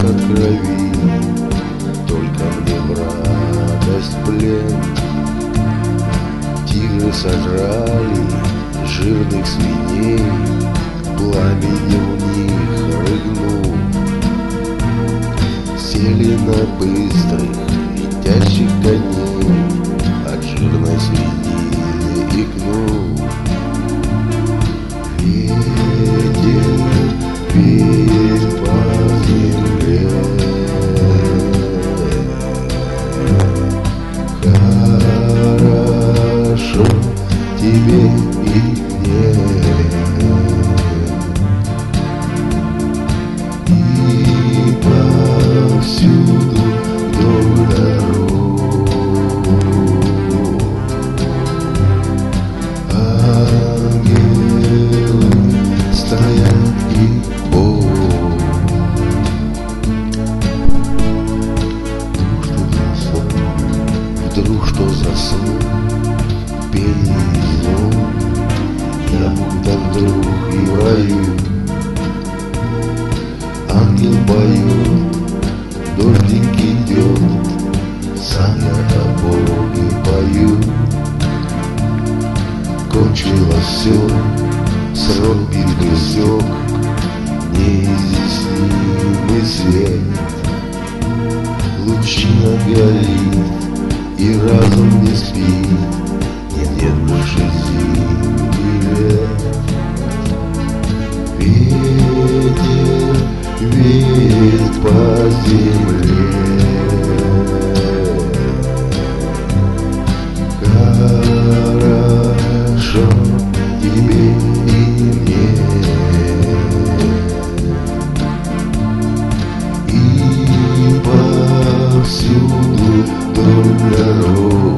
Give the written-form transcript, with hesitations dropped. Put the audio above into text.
от крови, только мне в радость плен. Тигры сожрали жирных свиней, пламенем в них рыгнул. Сели на быстрых летящих коней, от жирной свинины икнул. Ветер веет по земле, хорошо тебе и мне. И повсюду вдоль дорог ангелы стоят и вдруг что заснул, пение звон, я будто вдруг и в раю. Ангел поет, дождик идет, сам я о Боге пою. Кончилось все, срок битвы сёк, неизъяснимый свет. Лучина горит, и разум не спит, нет больше зимы лет. Ветер веет по земле, хорошо тебе и мне. И повсюду вдоль дорог